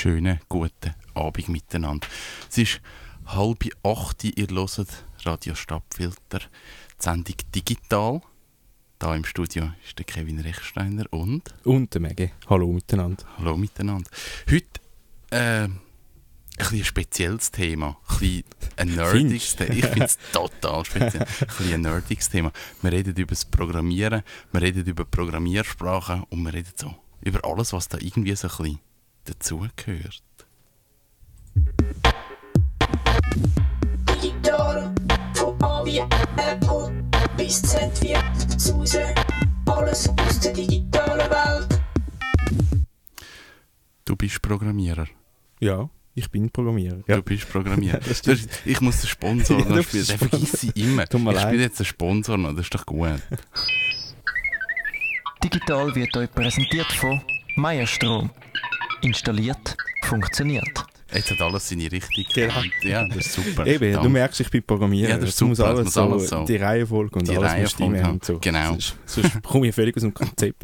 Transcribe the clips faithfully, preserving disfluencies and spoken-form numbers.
schönen guten Abend miteinander. Es ist halb acht, ihr hört Radio Stadtfilter, die Sendung «Digital». Hier im Studio ist der Kevin Rechsteiner und... Und der Mege. Hallo miteinander. Hallo miteinander. Heute äh, ein bisschen ein spezielles Thema. Ein bisschen ein nerdiges Thema. Ich finde es total speziell. Ein bisschen ein nerdiges Thema. Wir reden über das Programmieren, wir reden über Programmiersprachen und wir reden so über alles, was da irgendwie so ein bisschen dazugehört. Digital, von A wie Apple bis Z wie Suse, alles aus der digitalen Welt. Du bist Programmierer. Ja, ich bin Programmierer. Ja. Du bist Programmierer. Das das ist, ich muss den Sponsor Ja, noch du spielen. bist Den vergesse ich immer. Tut mir Ich leid. spiele jetzt den Sponsor noch, das ist doch gut. Digital wird euch präsentiert von Meierstrom. Installiert, funktioniert. Jetzt hat alles seine Richtung. Genau. Ja, das ist super. Eben, Danke. du merkst, ich bin Programmierer. Ja, das ist Es muss super, alles, das muss alles so, so. die Reihenfolge und Die alles muss Reihenfolge, stimmen. Und so. genau. Sonst, sonst komme ich völlig aus dem Konzept.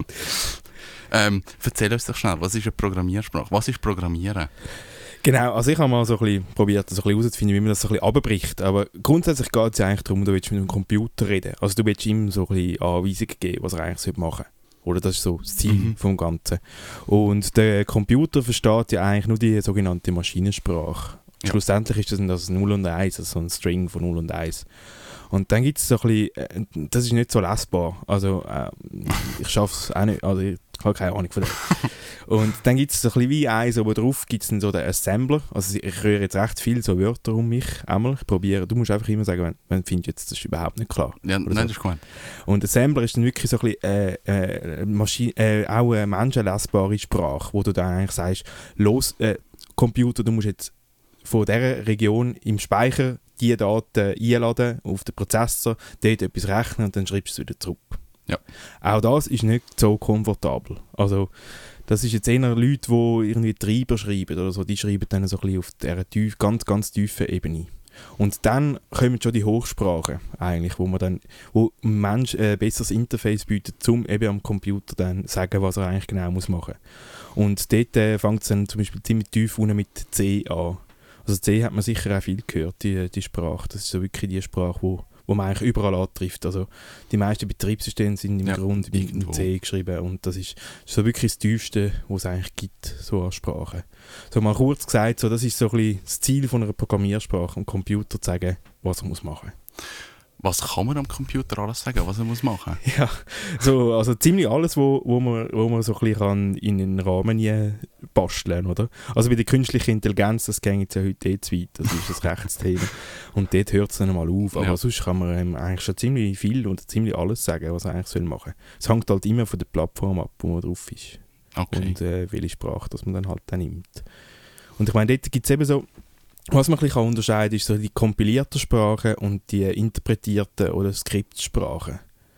Ähm, erzähl uns doch schnell, was ist eine Programmiersprache? Was ist Programmieren? Genau, also ich habe mal so ein bisschen probiert, so ein bisschen herauszufinden, wie man das so ein bisschen runterbricht. Aber grundsätzlich geht es ja eigentlich darum, du willst mit dem Computer reden. Also du willst ihm so ein bisschen Anweisungen geben, was er eigentlich machen sollte. Oder das ist so das Ziel Mhm. vom Ganzen. Und der Computer versteht ja eigentlich nur die sogenannte Maschinensprache. Ja. Schlussendlich ist das das null und eins, also so ein String von null und eins. Und dann gibt es so ein bisschen, äh, das ist nicht so lesbar. Also äh, ich schaffe es auch nicht, also ich habe keine Ahnung von dem. Und dann gibt es so ein bisschen wie eins oben drauf, gibt es dann so den Assembler. Also ich höre jetzt recht viel so Wörter um mich einmal. Ich probiere, du musst einfach immer sagen, wenn, wenn du findest, jetzt, das ist überhaupt nicht klar. Ja, Oder nein, so. das ist gut. Und Assembler ist dann wirklich so ein bisschen äh, äh, Maschine, äh, auch eine menschenlesbare Sprache, wo du dann eigentlich sagst, los, äh, Computer, du musst jetzt von dieser Region im Speicher die Daten einladen auf den Prozessor, dort etwas rechnen und dann schreibst du es wieder zurück. Ja. Auch das ist nicht so komfortabel. Also das ist jetzt eher Leute, die irgendwie Treiber schreiben oder so, die schreiben dann so ein bisschen auf dieser tief, ganz, ganz tiefen Ebene. Und dann kommen schon die Hochsprachen eigentlich, wo man dann, wo ein Mensch ein besseres Interface bietet, um eben am Computer dann sagen, was er eigentlich genau muss machen. Und dort äh, fängt es dann zum Beispiel ziemlich tief unten mit C an. Also C hat man sicher auch viel gehört, die, die Sprache. Das ist so wirklich die Sprache, wo, wo man eigentlich überall antrifft. Also die meisten Betriebssysteme sind im Ja, Grunde irgendwo. mit C geschrieben und das ist so wirklich das Tiefste, was es eigentlich gibt, so an Sprachen. So mal kurz gesagt, so, das ist so ein bisschen das Ziel von einer Programmiersprache, am Computer zu sagen, was er muss machen muss. Was kann man am Computer alles sagen, was er muss machen? Ja, so, also ziemlich alles, wo, wo, man, wo man so ein bisschen kann in einen Rahmen äh, basteln, oder? Also bei der künstlichen Intelligenz, das geht jetzt ja heute eh zu weit, das ist das Rechtsthema. Und dort hört es dann mal auf. Aber Ja. sonst kann man ähm, eigentlich schon ziemlich viel und ziemlich alles sagen, was er eigentlich soll machen soll. Es hängt halt immer von der Plattform ab, wo man drauf ist. Okay. Und äh, welche Sprache das man dann halt dann nimmt. Und ich meine, dort gibt es eben so, was man ein bisschen unterscheiden kann, ist so die kompilierten Sprachen und die interpretierten oder Skriptsprachen.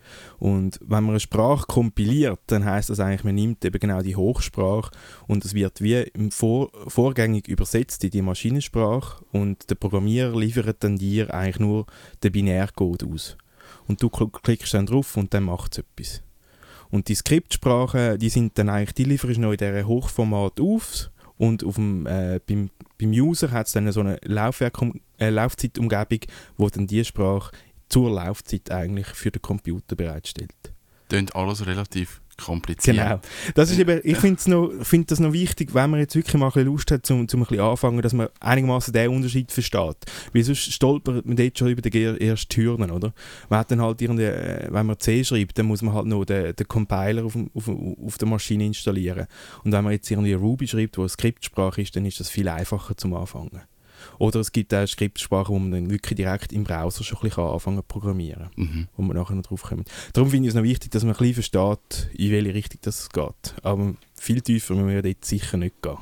Und wenn man eine Sprache kompiliert, dann heisst das eigentlich, man nimmt eben genau die Hochsprache und es wird wie im Vor- vorgängig übersetzt in die Maschinensprache und der Programmierer liefert dann dir eigentlich nur den Binärcode aus. Und du kl- klickst dann drauf und dann macht es etwas. Und die Skriptsprachen, die sind dann eigentlich, die lieferst du noch in diesem Hochformat auf und auf dem, äh, beim, beim User hat es dann so eine Laufwerk, äh, Laufzeitumgebung, wo dann die Sprache zur Laufzeit eigentlich für den Computer bereitstellt. Klingt alles relativ kompliziert. Genau. Das ist eben, ich finde noch, find das noch wichtig, wenn man jetzt wirklich mal ein bisschen Lust hat, um, um ein bisschen anfangen, dass man einigermaßen den Unterschied versteht. Weil sonst stolpert man dort schon über die er- ersten Hürden, oder? Man hat dann halt irgendwie, äh, wenn man C schreibt, dann muss man halt noch den, den Compiler auf, dem- auf, auf der Maschine installieren. Und wenn man jetzt irgendwie Ruby schreibt, wo eine Skriptsprache ist, dann ist das viel einfacher zum Anfangen. Oder es gibt auch Skriptsprachen, wo man dann wirklich direkt im Browser schon ein bisschen anfangen zu programmieren, Mhm. wo man nachher noch drauf kommt. Darum finde ich es noch wichtig, dass man ein bisschen versteht, in welche Richtung das geht. Aber viel tiefer müssen wir dort sicher nicht gehen.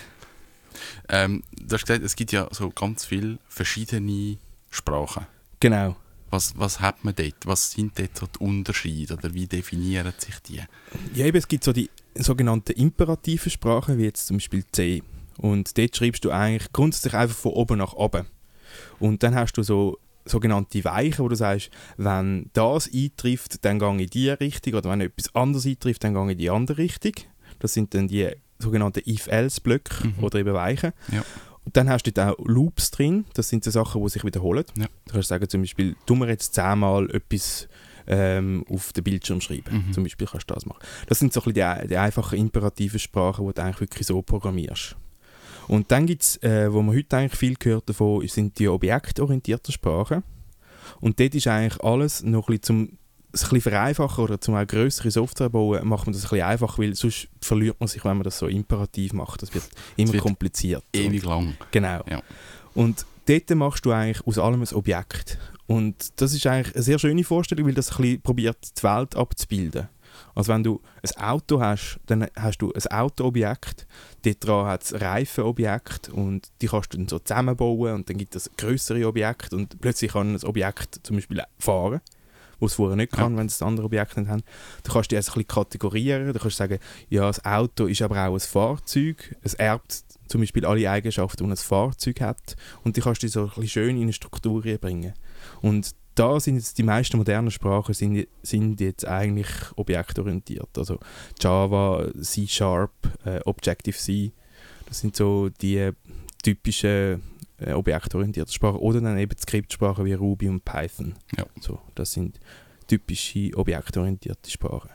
Ähm, du hast gesagt, es gibt ja so ganz viele verschiedene Sprachen. Genau. Was, was hat man dort? Was sind dort so die Unterschiede oder wie definieren sich die? Ja, eben, es gibt so die sogenannten imperativen Sprachen, wie jetzt zum Beispiel C. Und dort schreibst du eigentlich grundsätzlich einfach von oben nach unten. Und dann hast du so sogenannte Weichen, wo du sagst, wenn das eintrifft, dann gehe ich in die Richtung, oder wenn etwas anderes eintrifft, dann gehe ich in die andere Richtung. Das sind dann die sogenannte If-Else-Blöcke Mhm. oder eben Weichen. Ja. Und dann hast du dort auch Loops drin, das sind so Sachen, die sich wiederholen. Ja. Du kannst sagen zum Beispiel, tu mir jetzt zehnmal etwas ähm, auf den Bildschirm schreiben. Mhm. Zum Beispiel kannst du das machen. Das sind so ein bisschen die, die einfachen imperativen Sprachen, die du eigentlich wirklich so programmierst. Und dann gibt es, äh, wo man heute eigentlich viel gehört davon, sind die objektorientierten Sprachen. Und dort ist eigentlich alles noch ein bisschen zum es ein bisschen vereinfachen oder zum auch grössere Software bauen, macht man das ein bisschen einfach, weil sonst verliert man sich, wenn man das so imperativ macht. Das wird immer wird kompliziert. Ewig lang. Genau. Ja. Und dort machst du eigentlich aus allem ein Objekt. Und das ist eigentlich eine sehr schöne Vorstellung, weil das ein bisschen probiert, die Welt abzubilden. Also wenn du ein Auto hast, dann hast du ein Autoobjekt, dort dran hat es Reifenobjekt und die kannst du dann so zusammenbauen und dann gibt es grössere Objekte und plötzlich kann ein Objekt zum Beispiel fahren, wo es vorher nicht kann, Ja. wenn es andere Objekte nicht haben. Du kannst die also ein bisschen kategorieren, du kannst sagen, ja, das Auto ist aber auch ein Fahrzeug, es erbt zum Beispiel alle Eigenschaften, die ein Fahrzeug hat und die kannst du so ein bisschen schön in eine Struktur bringen. Und da sind jetzt die meisten modernen Sprachen sind, sind jetzt eigentlich objektorientiert. Also Java, C Sharp, äh, Objective-C, das sind so die typischen äh, objektorientierten Sprachen. Oder dann eben Skriptsprachen wie Ruby und Python. Ja. So, das sind typische objektorientierte Sprachen.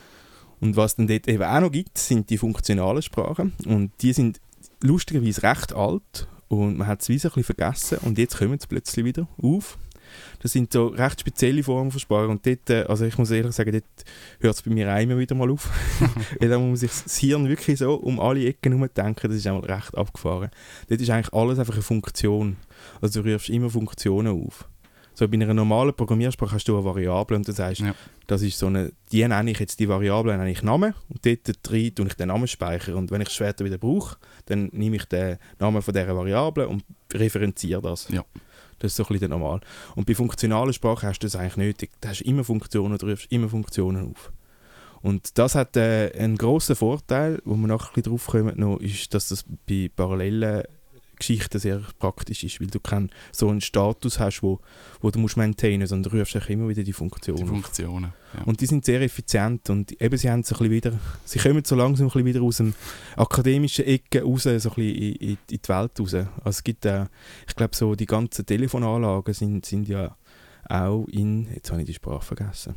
Und was dann dort eben auch noch gibt, sind die funktionalen Sprachen. Und die sind lustigerweise recht alt und man hat es wie so ein bisschen vergessen und jetzt kommen sie plötzlich wieder auf. Das sind so recht spezielle Formen von Sprache und dort, äh, also ich muss ehrlich sagen, dort hört es bei mir auch immer wieder mal auf. Weil da muss man sich das Hirn wirklich so um alle Ecken herum denken, das ist auch recht abgefahren. Dort ist eigentlich alles einfach eine Funktion. Also du rufst immer Funktionen auf. So bei einer normalen Programmiersprache hast du eine Variable und du sagst, Ja. das ist so eine, die nenne ich jetzt die Variable, nenne ich Namen und dort drin tue ich den Namen speichern und wenn ich es später wieder brauche, dann nehme ich den Namen von dieser Variable und referenziere das. Ja. Das ist so ein bisschen normal. Und bei funktionalen Sprachen hast du das eigentlich nötig. Du hast immer Funktionen, du rufst immer Funktionen auf. Und das hat äh, einen grossen Vorteil, wo wir nachher ein bisschen drauf kommen, noch, ist, dass das bei parallelen Geschichten sehr praktisch ist, weil du keinen so einen Status hast, wo, wo du musst maintainen, sondern du rufst immer wieder die Funktionen Die auf. Funktionen. Ja. Und die sind sehr effizient und eben sie haben so ein bisschen wieder, sie kommen so langsam ein bisschen wieder aus dem akademischen Ecke raus, so ein bisschen in, in, in die Welt raus. Also es gibt auch, ich glaube so die ganzen Telefonanlagen sind, sind ja auch in, jetzt habe ich die Sprache vergessen,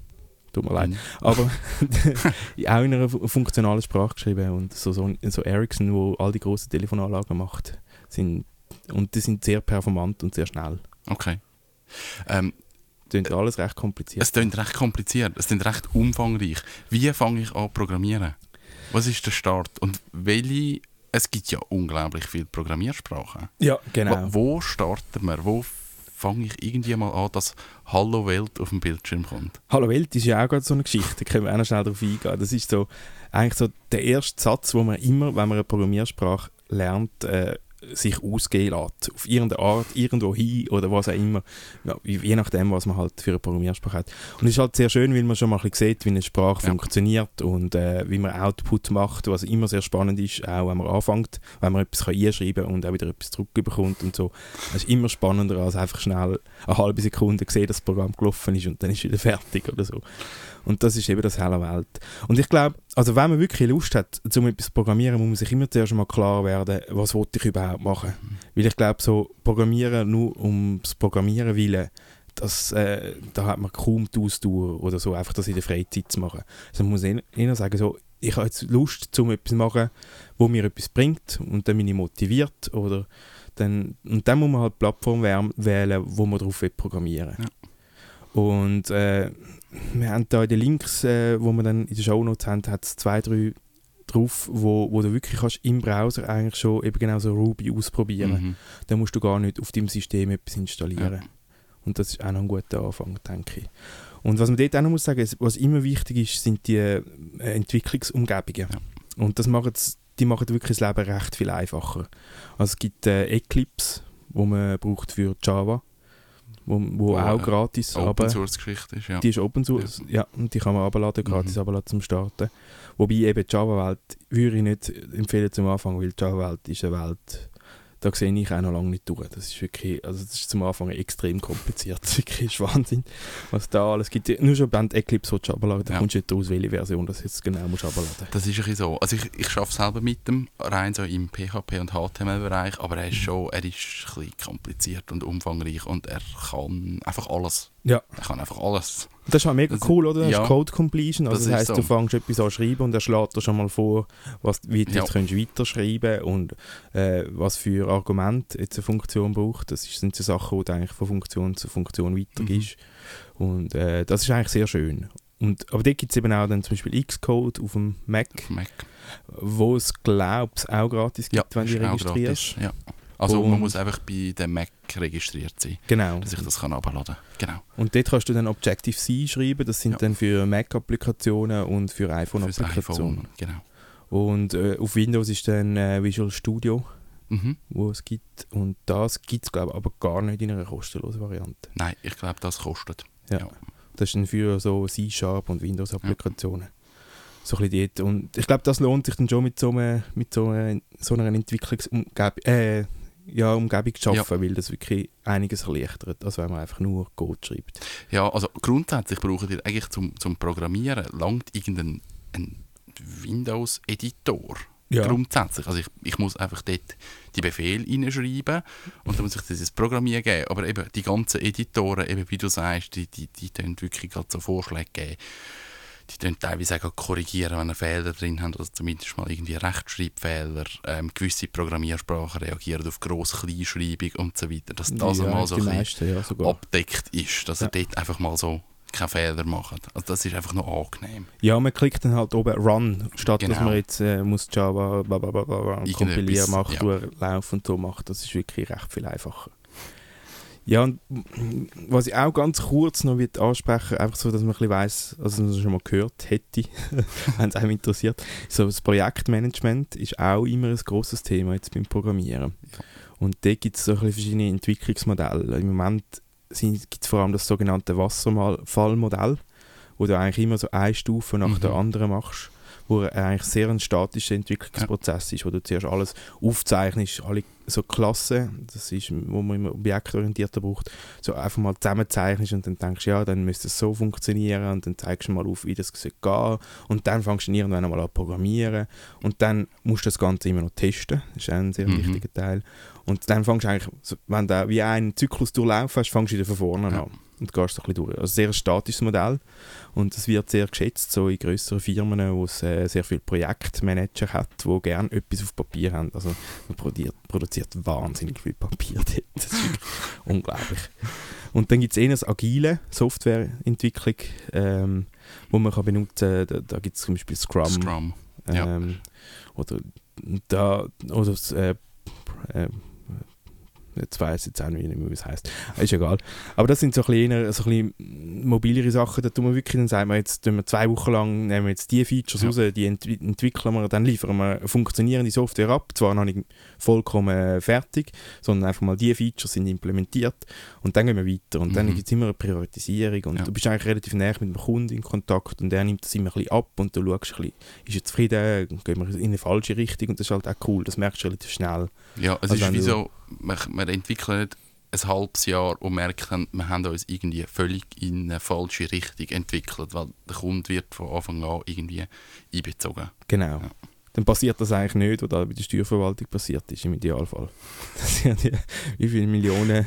tut mir leid, Mhm. aber auch in einer fu- funktionalen Sprache geschrieben und so, so, so Ericsson, wo all die grossen Telefonanlagen macht, sind, und die sind sehr performant und sehr schnell. Okay. Ähm, Das ist alles recht kompliziert. es klingt recht kompliziert, es klingt recht umfangreich. Wie fange ich an zu programmieren? Was ist der Start? Und welche, es gibt ja unglaublich viele Programmiersprachen. Ja, genau. Wo, wo starten wir? Wo fange ich irgendwie mal an, dass Hallo Welt auf dem Bildschirm kommt? Hallo Welt ist ja auch gerade so eine Geschichte, da können wir auch noch schnell drauf eingehen. Das ist so, eigentlich so der erste Satz, wo man immer, wenn man eine Programmiersprache lernt, äh, sich ausgehen lässt. Auf irgendeine Art, irgendwo hin oder was auch immer. Ja, je nachdem, was man halt für eine Programmiersprache hat. Und es ist halt sehr schön, weil man schon mal ein bisschen sieht, wie eine Sprache Ja. funktioniert und äh, wie man Output macht, was immer sehr spannend ist, auch wenn man anfängt, wenn man etwas kann einschreiben kann und auch wieder etwas zurückbekommt und so. Es ist immer spannender, als einfach schnell eine halbe Sekunde sehen, dass das Programm gelaufen ist und dann ist es wieder fertig oder so. Und das ist eben das Helle Welt. Und ich glaube, also wenn man wirklich Lust hat, um etwas zu programmieren, muss man sich immer zuerst mal klar werden, was will ich überhaupt machen. Weil ich glaube, so Programmieren nur ums Programmieren willen, das, äh, da hat man kaum die Ausdauer oder so, einfach das in der Freizeit zu machen. Also man muss eher eher sagen, so, ich habe jetzt Lust, um etwas zu machen, wo mir etwas bringt und dann bin ich motiviert. Oder dann, und dann muss man halt die Plattform wär- wählen, wo man darauf programmieren will. Ja. Und äh, wir haben da in den Links, äh, wo wir dann in den Shownotes haben, hat es zwei, drei drauf, wo, wo du wirklich kannst im Browser eigentlich schon eben genau so Ruby ausprobieren. Mhm. Da musst du gar nicht auf deinem System etwas installieren. Ja. Und das ist auch noch ein guter Anfang, denke ich. Und was man dort auch noch muss sagen, was immer wichtig ist, sind die äh, Entwicklungsumgebungen. Ja. Und das machen, die machen wirklich das Leben recht viel einfacher. Also es gibt äh, Eclipse, wo man braucht für Java, wo, wo Wo, auch äh, gratis, aber Open Source Geschichte ist, ja. die ist Open Source, ja, und die kann man runterladen, gratis Mhm. runterladen zum Starten. Wobei eben die Java-Welt würde ich nicht empfehlen zum Anfang, weil die Java-Welt ist eine Welt, da sehe ich auch noch lange nicht durch. Das ist wirklich, also das ist zum Anfang extrem kompliziert. Das ist wirklich Wahnsinn, was da alles gibt. Nur schon wenn du Eclipse runterladen, dann Ja. kommst du nicht raus, welche Version das jetzt genau musst runterladen. Das ist ein bisschen so. Also ich, ich arbeite selber mit dem, rein so im P H P und H T M L-Bereich, aber er ist schon, er ist ein bisschen kompliziert und umfangreich und er kann einfach alles. Ja. Er kann einfach alles. Das ist auch mega Das- cool, oder? Das ja. ist Code Completion. Also Das das, ist heisst, so. du fängst etwas an zu schreiben und er schlägt dir schon mal vor, was, wie du Ja. jetzt könntest weiterschreiben und äh, was für Argumente jetzt eine Funktion braucht. Das sind so Sachen, die du eigentlich von Funktion zu Funktion weitergibst. Mhm. Und äh, das ist eigentlich sehr schön. Und, aber dort gibt es eben auch dann zum Beispiel Xcode auf dem Mac, Auf Mac. wo es, glaube ich, auch gratis gibt, wenn du ist auch registrierst. gratis, Ja. Also man Und- muss einfach bei dem Mac registriert sein, Genau. dass ich das kann abladen kann. Genau. Und dort kannst du dann Objective-C schreiben. Das sind Ja. dann für Mac-Applikationen und für Fürs iPhone-Applikationen. iPhone. Genau. Und äh, auf Windows ist dann äh, Visual Studio, Mhm. wo es gibt. Und das gibt es, glaube ich, aber gar nicht in einer kostenlosen Variante. Nein, ich glaube, das kostet. Ja. Ja. Das ist dann für so C-Sharp und Windows-Applikationen. So ein bisschen dort. Und ich glaube, das lohnt sich dann schon mit so einer, mit so einer, so einer Entwicklungsumgebung äh, ja, Umgebung zu arbeiten, Ja. weil das wirklich einiges erleichtert, als wenn man einfach nur Code schreibt. Ja, also grundsätzlich braucht ihr eigentlich zum, zum Programmieren langt irgendein ein Windows-Editor. Ja. Grundsätzlich. Also ich, ich muss einfach dort die Befehle reinschreiben und dann muss ich dieses Programmieren geben. Aber eben die ganzen Editoren, eben wie du sagst, die, die, die tun wirklich gerade so Vorschläge geben. Die tun teilweise auch korrigieren, wenn ihr Fehler drin habt, also zumindest mal irgendwie Rechtschreibfehler. Ähm, gewisse Programmiersprachen reagieren auf Gross-Kleinschreibung und so weiter. Dass das ja, mal so die ein bisschen meisten, ja, sogar. abdeckt ist, dass Ja. er dort einfach mal so keine Fehler macht. Also das ist einfach noch angenehm. Ja, man klickt dann halt oben Run, statt dass Genau. man jetzt äh, muss Java blablabla und Irgendetwas, kompilieren, machen, ja. durchlaufen und so macht. Das ist wirklich recht viel einfacher. Ja, und was ich auch ganz kurz noch wird ansprechen, einfach so, dass man ein bisschen weiss, also dass man schon mal gehört hätte, wenn es einem interessiert, so das Projektmanagement ist auch immer ein grosses Thema jetzt beim Programmieren. Ja. Und da gibt es so ein bisschen verschiedene Entwicklungsmodelle. Im Moment gibt es vor allem das sogenannte Wasserfallmodell, wo du eigentlich immer so eine Stufe nach Mhm. der anderen machst, wo eigentlich sehr ein statischer Entwicklungsprozess ist, wo du zuerst alles aufzeichnest, alle so Klassen, das ist, wo man immer objektorientierter braucht, so einfach mal zusammenzeichnest und dann denkst du, ja, dann müsste es so funktionieren und dann zeigst du mal auf, wie das gehen soll und dann fängst du irgendwann einmal an zu programmieren und dann musst du das Ganze immer noch testen, das ist auch ein sehr Mhm. wichtiger Teil. Und dann fängst du eigentlich, so, wenn du wie einen Zyklus durchlaufen hast, fängst du wieder von vorne Ja. an und gehst so ein bisschen durch. Also sehr ein statisches Modell und das wird sehr geschätzt, so in grösseren Firmen, wo es äh, sehr viele Projektmanager hat, die gerne etwas auf Papier haben. Also man produziert, produziert wahnsinnig viel Papier dort. Das ist wirklich unglaublich. Und dann gibt es eher eine agile Softwareentwicklung, ähm, wo man kann benutzen kann. Da, da gibt es zum Beispiel Scrum. Scrum. Ja. Ähm, oder da, oder das, äh, äh, jetzt weiss ich jetzt auch nicht mehr, wie es heisst. Ist egal. Aber das sind so ein bisschen, eher, so ein bisschen mobilere Sachen. Da tun wir wirklich, dann sagen wir jetzt, tun wir zwei Wochen lang, nehmen wir jetzt die Features Ja. raus, die ent entwickeln wir, dann liefern wir eine funktionierende Software ab. Zwar noch nicht vollkommen fertig, sondern einfach mal die Features sind implementiert und dann gehen wir weiter. Und dann Mhm. gibt es immer eine Priorisierung und Ja. du bist eigentlich relativ näher mit dem Kunden in Kontakt und der nimmt das immer ein bisschen ab und du schaust ein bisschen, ist er zufrieden, gehen wir in eine falsche Richtung und das ist halt auch cool, das merkst du relativ schnell. Ja, es Also ist wenn wie du- so, wir, wir entwickeln nicht ein halbes Jahr und merken, wir haben uns irgendwie völlig in eine falsche Richtung entwickelt, weil der Kunde wird von Anfang an irgendwie einbezogen. Genau. Ja. Dann passiert das eigentlich nicht, was da bei der Steuerverwaltung passiert ist, im Idealfall. Das sind ja die, wie viele Millionen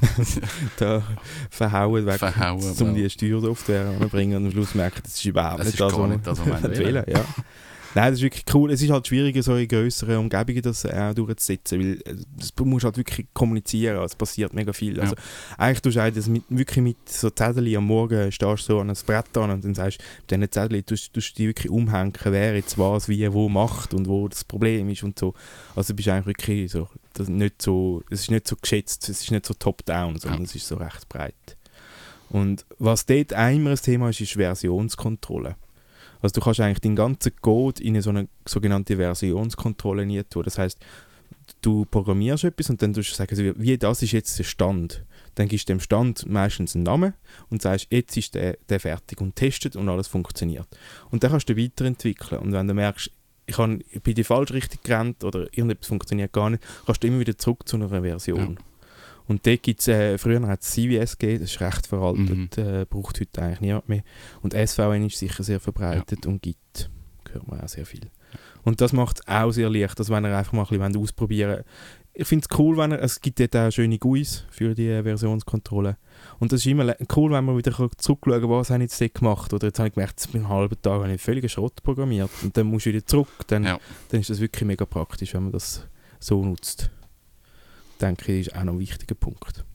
da verhauen, weg, Verhauen, um weil- die Steuersoftware anzubringen und am Schluss merken, das ist überhaupt Das nicht ist das, gar was nicht das, was wir wir wollen. wollen. Ja. Nein, das ist wirklich cool. Es ist halt schwieriger, so in grösseren Umgebungen das auch durchzusetzen, weil äh, das du musst halt wirklich kommunizieren, es passiert mega viel. Also, eigentlich tust du auch das mit, wirklich mit so Zetteln am Morgen, stehst du so an ein Brett an und dann sagst du, mit diesen Zetteln tust, tust du die wirklich umhängen, wer jetzt was, wie, wo macht und wo das Problem ist und so. Also du bist eigentlich wirklich so, das nicht so, es ist nicht so geschätzt, es ist nicht so top-down, sondern Ja. es ist so recht breit. Und was dort auch immer ein Thema ist, ist Versionskontrolle. Also du kannst eigentlich den ganzen Code in eine so eine sogenannte Versionskontrolle nie tun. Das heisst, du programmierst etwas und dann tust du sagen, also wie das ist jetzt der Stand. Dann gibst du dem Stand meistens einen Namen und sagst, jetzt ist der, der fertig und testet und alles funktioniert. Und dann kannst du weiterentwickeln. Und wenn du merkst, ich habe bei die falsch richtig gerannt oder irgendetwas funktioniert gar nicht, kannst du immer wieder zurück zu einer Version. Ja. Und dort gibt es, äh, früher hat es C V S gegeben, das ist recht veraltet, mhm. äh, braucht heute eigentlich niemand mehr. Und S V N ist sicher sehr verbreitet ja. und Git hört man auch sehr viel. Und das macht es auch sehr leicht, dass wenn ihr einfach mal ein bisschen ausprobieren wollt. Ich finde es cool, wenn ihr, es gibt dort auch schöne G U Is für die äh, Versionskontrolle. Und das ist immer cool, wenn man wieder zurückschauen kann, was habe ich jetzt dort gemacht. Oder jetzt habe ich gemerkt, einen halben Tag habe ich völlig Schrott programmiert. Und dann musst du wieder zurück. Dann, ja. dann ist das wirklich mega praktisch, wenn man das so nutzt. Denke ich, ist auch noch ein wichtiger Punkt.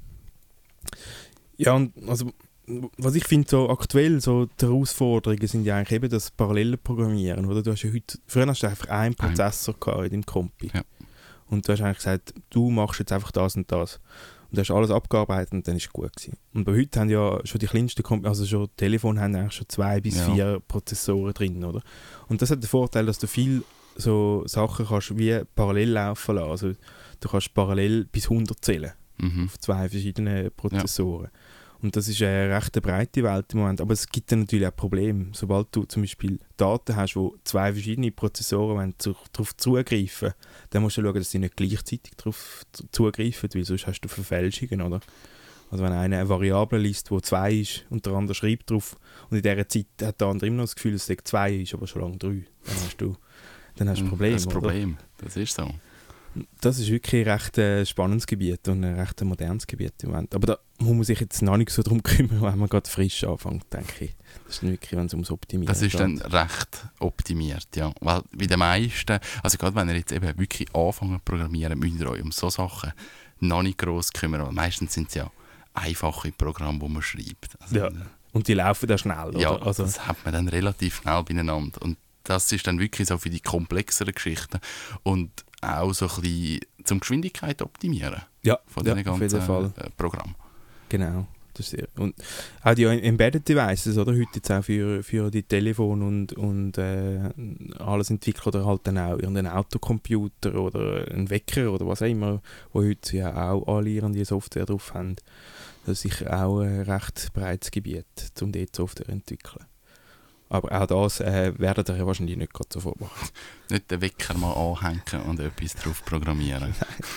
Ja, und also, was ich finde, so aktuell, so die Herausforderungen sind ja eigentlich eben das parallele Programmieren. Oder? Du hast ja heute, früher hast du einfach einen Prozessor gehabt in deinem Kompi. Ja. Und du hast eigentlich gesagt, du machst jetzt einfach das und das. Und du hast alles abgearbeitet und dann war es gut gewesen. Und bei heute haben ja schon die kleinsten Kompi, also schon Telefone haben eigentlich schon zwei bis ja. vier Prozessoren drin, oder? Und das hat den Vorteil, dass du viel so Sachen kannst wie parallel laufen lassen. Also du kannst parallel bis hundert zählen mhm. auf zwei verschiedene Prozessoren. Ja. Und das ist eine recht breite Welt im Moment. Aber es gibt dann natürlich auch Probleme. Sobald du zum Beispiel Daten hast, wo zwei verschiedene Prozessoren zu, darauf zugreifen, dann musst du schauen, dass sie nicht gleichzeitig darauf zugreifen, weil sonst hast du Verfälschungen, oder? Also wenn einer eine Variable liest, die zwei ist und der andere schreibt drauf und in dieser Zeit hat der andere immer noch das Gefühl, dass es zwei ist, aber schon lange drei, dann hast du, dann hast du ein Problem. Das Problem, oder? Das ist so. Das ist wirklich ein recht äh, spannendes Gebiet und ein recht modernes Gebiet im Moment. Aber da muss man sich jetzt noch nicht so darum kümmern, wenn man gerade frisch anfängt, denke ich. Das ist wirklich, wenn es ums Optimieren geht. Das ist geht. Dann recht optimiert, ja. Weil bei den meisten, also gerade wenn ihr jetzt eben wirklich anfangen zu programmieren, müsst ihr euch um solche Sachen noch nicht gross kümmern. Weil meistens sind es ja einfache Programme, die man schreibt. Also, ja. Und die laufen dann schnell, oder? Ja, also. das hat man dann relativ schnell beieinander. Und das ist dann wirklich so für die komplexeren Geschichten. Und auch so ein bisschen zum Geschwindigkeit optimieren ja, von ja, diesen ganzen äh, Programmen. Genau. Das ist sehr, und auch die Embedded Devices, oder? Heute jetzt auch für, für die Telefone und, und äh, alles entwickelt oder halt dann auch irgendein Autocomputer oder ein Wecker oder was auch immer, wo heute ja auch alle ihre Software drauf haben. Das ist sicher auch ein recht breites Gebiet, um dort Software zu entwickeln. Aber auch das äh, werden ihr ja wahrscheinlich nicht gerade sofort machen. Nicht den Wecker mal anhängen und etwas drauf programmieren.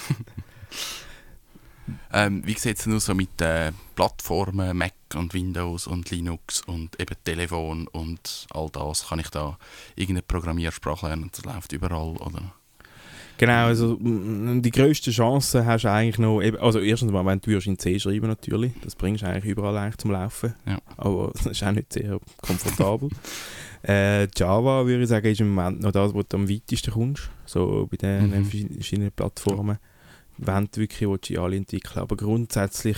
ähm, wie sieht es denn aus so mit äh, Plattformen, Mac und Windows und Linux und eben Telefon und all das? Kann ich da irgendeine Programmiersprache lernen? Das läuft überall, oder? Genau, also die grösste Chance hast du eigentlich noch, eben, also erstens mal, wenn du in C schreiben natürlich, das bringst du eigentlich überall eigentlich zum Laufen, ja. aber das ist auch nicht sehr komfortabel. äh, Java, würde ich sagen, ist im Moment noch das, wo du am weitesten kommst, so bei den mhm. verschiedenen Plattformen, wenn du wirklich willst, die alle entwickeln, aber grundsätzlich,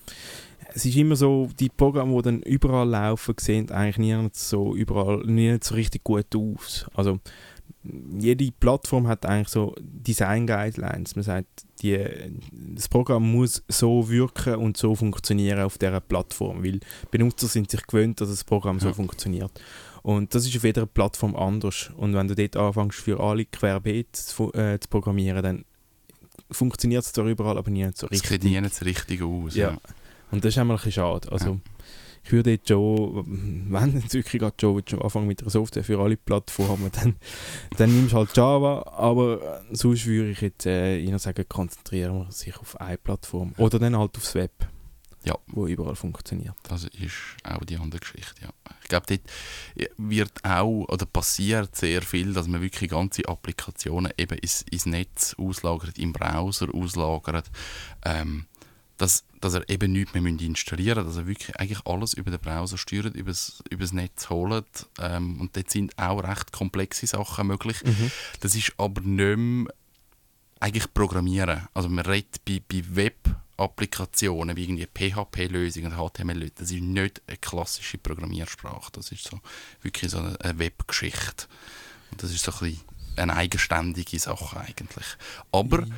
es ist immer so, die Programme, die dann überall laufen, sehen eigentlich nicht so überall, nicht so richtig gut aus, also jede Plattform hat eigentlich so Design-Guidelines. Man sagt, die, das Programm muss so wirken und so funktionieren auf dieser Plattform, weil Benutzer sind sich gewöhnt, dass das Programm ja. so funktioniert. Und das ist auf jeder Plattform anders. Und wenn du dort anfängst, für alle querbeet zu, äh, zu programmieren, dann funktioniert es zwar überall, aber nicht so richtig. Es sieht nie nicht so richtig aus. Ja. Ja. Und das ist einmal ein bisschen schade. Also, ja. Ich würde jetzt schon, wenn du wirklich gerade schon, schon anfangen mit der Software für alle Plattformen, dann, dann nimmst du halt Java, aber sonst würde ich jetzt äh, Ihnen sagen, konzentrieren wir sich auf eine Plattform. Oder dann halt aufs Web, ja. wo überall funktioniert. Das ist auch die andere Geschichte, ja. Ich glaube, dort wird auch, oder passiert sehr viel, dass man wirklich ganze Applikationen eben ins, ins Netz auslagert, im Browser auslagert, ähm, dass, dass er eben nichts mehr installieren müsst, dass er wirklich eigentlich alles über den Browser steuert, über das Netz holt. Ähm, und dort sind auch recht komplexe Sachen möglich. Mhm. Das ist aber nicht mehr eigentlich Programmieren. Also man redet bei, bei Web-Applikationen wie irgendwie P H P-Lösungen und H T M L-Lösungen. Das ist nicht eine klassische Programmiersprache. Das ist so wirklich so eine, eine Webgeschichte. Und das ist so ein bisschen eine eigenständige Sache eigentlich. Aber mhm.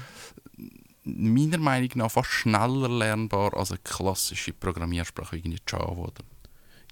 meiner Meinung nach fast schneller lernbar als eine klassische Programmiersprache wie Java. Oder?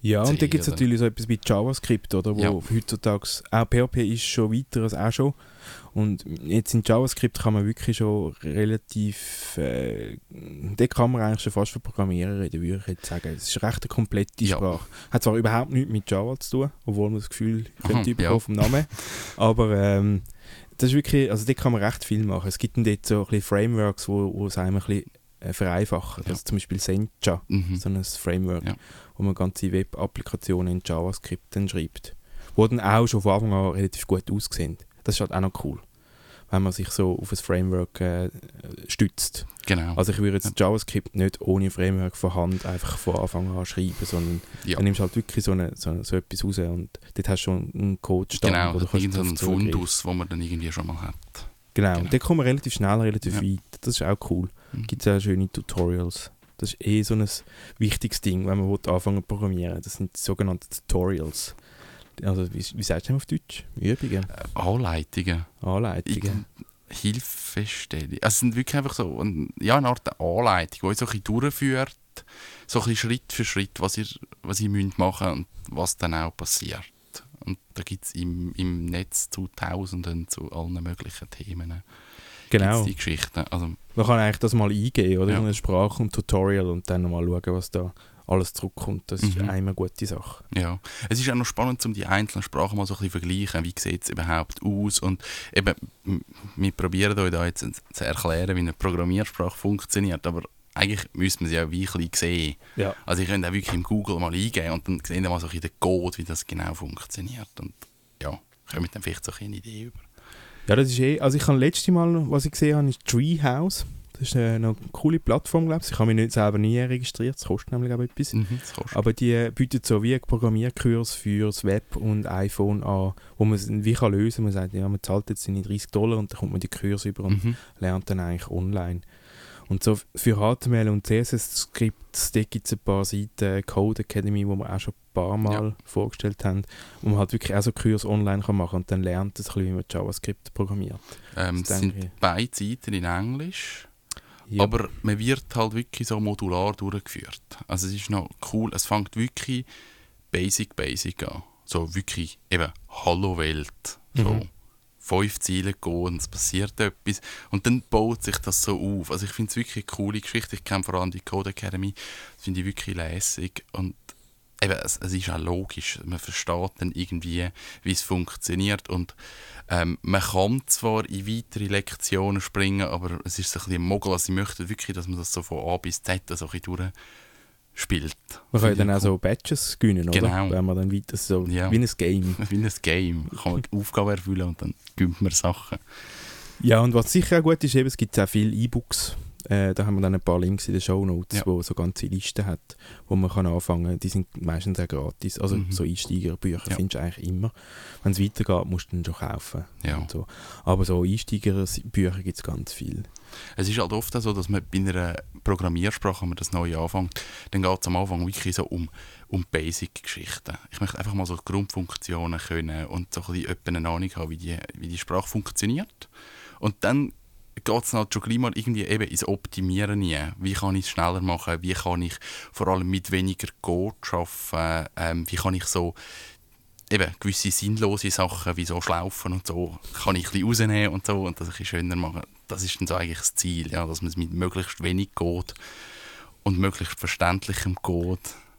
Ja, und C, dann gibt es oder? natürlich so etwas wie JavaScript, oder, wo Ja. heutzutage, auch P H P ist schon weiter als auch schon. Und jetzt in JavaScript kann man wirklich schon relativ, äh, da kann man eigentlich schon fast für Programmierer reden, würde ich jetzt sagen. Es ist recht eine komplette Ja. Sprache. Hat zwar überhaupt nichts mit Java zu tun, obwohl man das Gefühl könnte Aha, überkommen ja. vom Namen. Aber ähm, das ist wirklich, also da kann man recht viel machen. Es gibt dann dort so ein bisschen Frameworks, wo, wo es einem ein bisschen äh, vereinfachen. Ja. Also zum Beispiel Sencha, Mhm. so ein Framework, Ja. wo man ganze Web-Applikationen in JavaScript dann schreibt. Wo dann auch schon von Anfang an relativ gut aussehen. Das ist halt auch noch cool, wenn man sich so auf ein Framework äh, stützt. Genau. Also ich würde jetzt JavaScript nicht ohne Framework von Hand einfach von Anfang an schreiben, sondern ja. dann nimmst du halt wirklich so, eine, so, so etwas raus und dort hast du schon einen Code-Stand, Genau, wo du kannst irgendein drauf zugreifen. Fundus, wo man dann irgendwie schon mal hat. Genau, Genau. und da kommen wir relativ schnell, relativ Ja. weit. Das ist auch cool. Mhm. Gibt es auch schöne Tutorials. Das ist eh so ein wichtiges Ding, wenn man will anfangen zu programmieren. Das sind die sogenannten Tutorials. Also wie, wie sagst du das auf Deutsch? Übungen, Äh, Anleitungen. Anleitungen. Hilfestellung. Also es sind wirklich einfach so ein, ja, eine Art Anleitung, die euch so ein bisschen durchführt, so ein bisschen Schritt für Schritt, was ihr, was ihr müsst machen und was dann auch passiert. Und da gibt es im, im Netz zu Tausenden, zu allen möglichen Themen, Genau. gibt's die Geschichten. Also, Man kann eigentlich das mal eingeben, oder? Ja. In eine Sprache und Tutorial und dann mal schauen, was da alles zurückkommt. Das ist Mhm. einmal eine gute Sache. ja. Es ist auch noch spannend, um die einzelnen Sprachen mal so ein bisschen zu vergleichen. Wie sieht es überhaupt aus? Und eben, m- wir probieren euch da jetzt zu erklären, wie eine Programmiersprache funktioniert, aber eigentlich müsste man sie ja wie ein bisschen sehen. Ja. Also ihr könnt auch wirklich im Google mal eingeben und dann seht ihr mal so ein bisschen den Code, wie das genau funktioniert. Und ja, kommt dann vielleicht so ein bisschen eine Idee über. Ja, das ist eh, also ich habe letzte Mal, was ich gesehen habe, ist Treehouse. Das ist eine, eine coole Plattform, glaube ich. Ich habe mich nicht selber nie registriert, das kostet nämlich auch etwas. Mhm, das kostet. Aber die bietet so wie einen Programmierkurs für das Web und iPhone an, wo man es wie kann lösen kann. Man sagt, ja, man zahlt jetzt seine dreißig Dollar und dann kommt man die Kurs über und Mhm. lernt dann eigentlich online. Und so für H T M L und C S S-Skripts, da gibt es ein paar Seiten, Code Academy, wo wir auch schon ein paar Mal Ja. vorgestellt haben, wo man halt wirklich auch so Kurs online kann machen und dann lernt es ein bisschen, wie man JavaScript programmiert. Ähm, das es denke sind ich. beide Seiten in Englisch, Ja. aber man wird halt wirklich so modular durchgeführt. Also es ist noch cool, es fängt wirklich basic, basic an. So wirklich eben Hallo-Welt, so Mhm. fünf Ziele gehen und es passiert etwas und dann baut sich das so auf. Also ich finde es wirklich eine coole Geschichte. Ich kenne vor allem die Code Academy, das finde ich wirklich lässig und eben, es, es ist auch logisch, man versteht dann irgendwie, wie es funktioniert und ähm, man kann zwar in weitere Lektionen springen, aber es ist so ein bisschen ein Mogel, also ich möchte wirklich, dass man das so von A bis Z so ein bisschen durchspielt. Man kann ja Finde dann ich auch so Badges gewinnen, oder? Genau. Wenn man dann weiter so, Ja. wie ein Game. cool. Wie ein Game, kann man Aufgaben erfüllen und dann gewinnt man Sachen. Ja, und was sicher auch gut ist, eben, es gibt auch viele E-Books. Äh, da haben wir dann ein paar Links in den Shownotes, Ja. wo so ganze Listen hat, wo man kann anfangen kann. Die sind meistens auch gratis. Also Mhm. so Einsteigerbücher Ja. findest du eigentlich immer. Wenn es weitergeht, musst du dann schon kaufen. Ja. Und so. Aber so Einsteigerbücher gibt es ganz viel. Es ist halt oft auch so, dass man bei einer Programmiersprache, wenn man das neu anfängt, dann geht es am Anfang wirklich so um, um Basic-Geschichten. Ich möchte einfach mal so Grundfunktionen können und so ein bisschen etwa eine Ahnung haben, wie die, wie die Sprache funktioniert. Und dann geht es halt schon gleich mal irgendwie eben ins Optimieren rein. Wie kann ich es schneller machen? Wie kann ich vor allem mit weniger Code arbeiten? Ähm, wie kann ich so eben gewisse sinnlose Sachen wie so Schlaufen und so, kann ich ein bisschen rausnehmen und so und das ein bisschen schöner machen. Das ist dann so eigentlich das Ziel, ja, dass man es mit möglichst wenig Code und möglichst verständlichem Code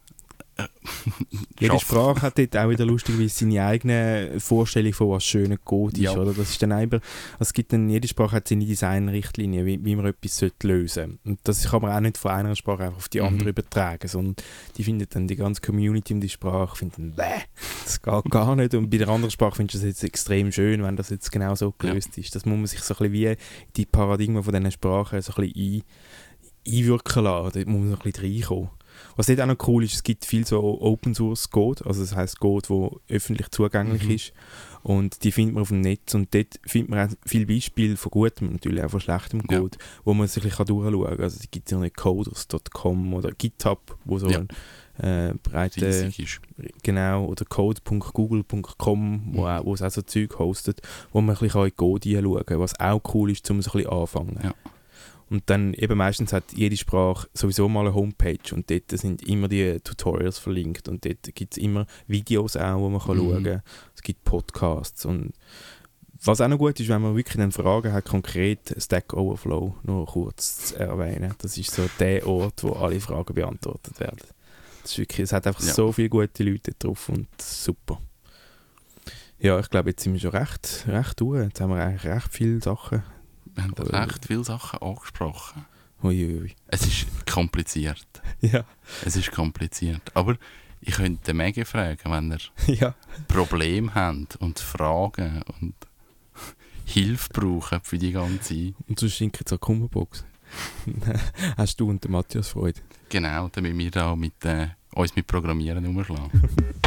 äh, Jede schafft. Sprache hat dort auch wieder lustigerweise seine eigene Vorstellung von was schöner Code ist. Ja. Oder? Das ist dann einfach, es gibt dann, jede Sprache hat seine Designrichtlinie, wie, wie man etwas sollte lösen sollte. Und das kann man auch nicht von einer Sprache einfach auf die Mhm. andere übertragen, sondern die findet dann die ganze Community um die Sprache, findet dann, bäh, das geht gar nicht. Und bei der anderen Sprache findest du das jetzt extrem schön, wenn das jetzt genau so gelöst ist. Das muss man sich so ein bisschen wie die Paradigmen von diesen Sprachen so ein bisschen ein, einwirken lassen. Da muss man so ein bisschen reinkommen. Was dort auch noch cool ist, es gibt viel so Open Source Code, also das heisst Code, der öffentlich zugänglich Mhm. ist und die findet man auf dem Netz und dort findet man auch viele Beispiele von gutem und natürlich auch von schlechtem Ja. Code, wo man sich ein bisschen durchschauen kann. Also es gibt ja nicht coders Punkt com oder GitHub, wo so Ja. ein äh, breite, riesig ist. genau, oder code Punkt google Punkt com, wo, Mhm. auch, wo es auch so Zeug hostet, wo man ein bisschen in Code hinschauen kann, was auch cool ist, um so ein bisschen anfangen. Ja. Und dann eben meistens hat jede Sprache sowieso mal eine Homepage und dort sind immer die Tutorials verlinkt und dort gibt es immer Videos auch, wo man kann Mhm. schauen kann. Es gibt Podcasts und was auch noch gut ist, wenn man wirklich dann Fragen hat, konkret Stack Overflow, nur kurz zu erwähnen. Das ist so der Ort, wo alle Fragen beantwortet werden. Das ist wirklich, es hat einfach Ja. so viele gute Leute drauf und super. Ja, ich glaube, jetzt sind wir schon recht, recht durch. Jetzt haben wir eigentlich recht viele Sachen. Wir haben Äh. recht viele Sachen angesprochen. Uiuiui. Es ist kompliziert. Ja, Es ist kompliziert. Aber ich könnte den Mega fragen, wenn er ja. Probleme habt und Fragen und Hilfe brauchen für die ganze... Und sonst schenken jetzt auch die Kummerbox. Hast du und der Matthias Freude? Genau, damit wir da mit, äh, uns mit Programmieren umschlagen.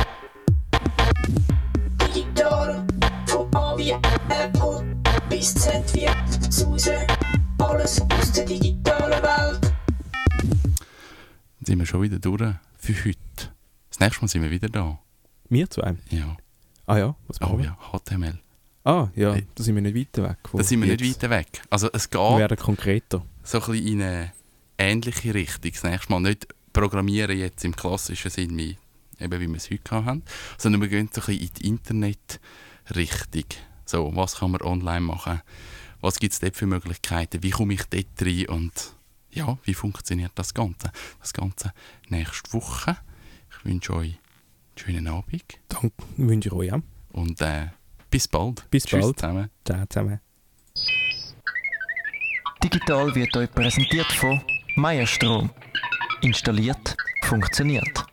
Digital, von A wie Apple bis Z wie Suse, alles aus der digitalen Welt. Dann sind wir schon wieder durch für heute. Das nächste Mal sind wir wieder da. Wir zwei? Ja. Ah ja, was machen Oh wir? ja, H T M L. Ah ja, Hey. da sind wir nicht weiter weg. Da sind wir nicht weiter weg. Also es Wir geht werden konkreter. so ein bisschen in eine ähnliche Richtung. Das nächste Mal nicht Programmieren jetzt im klassischen Sinn, wie, eben wie wir es heute haben, sondern wir gehen so ein bisschen in die Internet-Richtung. So, was kann man online machen? Was gibt es dort für Möglichkeiten? Wie komme ich dort rein? Und ja, wie funktioniert das Ganze? Das Ganze nächste Woche. Ich wünsche euch einen schönen Abend Danke, wünsche ich euch auch. und äh, bis bald. Bis Tschüss bald. zusammen. Ciao zusammen. Digital wird euch präsentiert von Meierstrom. Installiert, funktioniert.